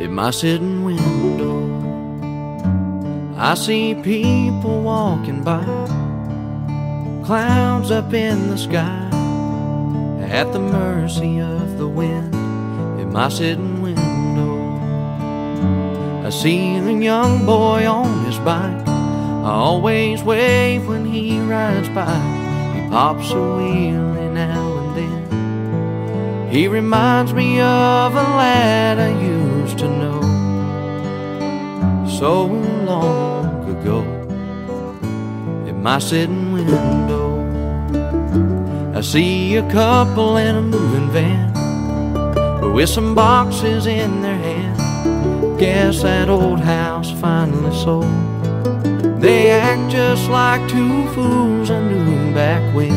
at my sitting window. I see people walking by, clouds up in the sky, at the mercy of the wind at my sitting window. I see the young boy on his bike, I always wave when he rides by. He pops a wheelie now and then. He reminds me of a lad I used to know so long ago at my sitting window. I see a couple in a moving van with some boxes in their hand. Guess that old house finally sold. They act just like two fools I knew back when.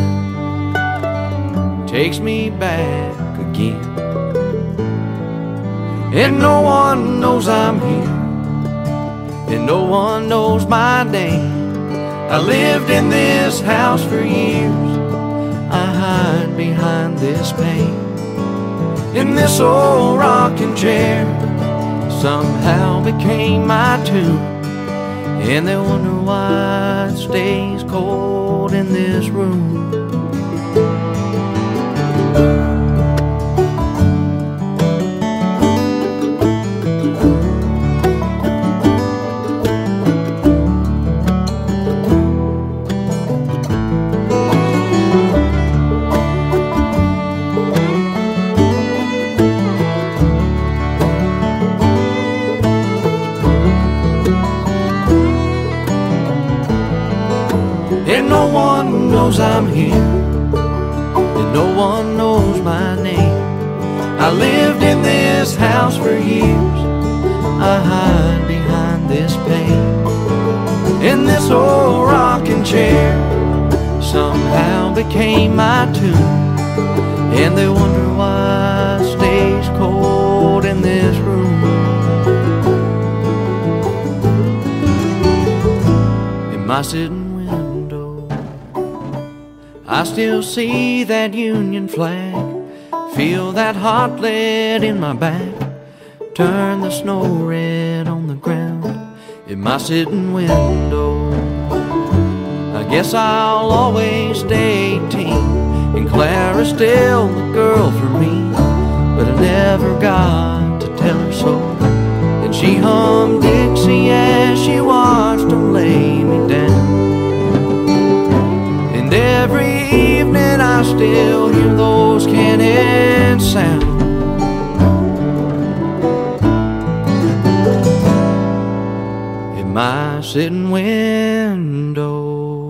Takes me back again. And no one knows I'm here, and no one knows my name. I lived in this house for years, I hide behind this pane. And this old rocking chair somehow became my tomb, and they wonder why it stays cold in this room. And no one knows I'm here, and no one knows my name. I lived in this house for years, I hide behind this pane. And this old rocking chair somehow became my tomb, and they wonder why it stays cold in this room. In my sitting I still see that Union flag, feel that hot lead in my back, turn the snow red on the ground in my sitting window. I guess I'll always stay 18, and Clara's still the girl for me, but I never got to tell her so. And she hummed Dixie as she watched them lay me down. And every evening I still hear those cannons sound. In my sitting window.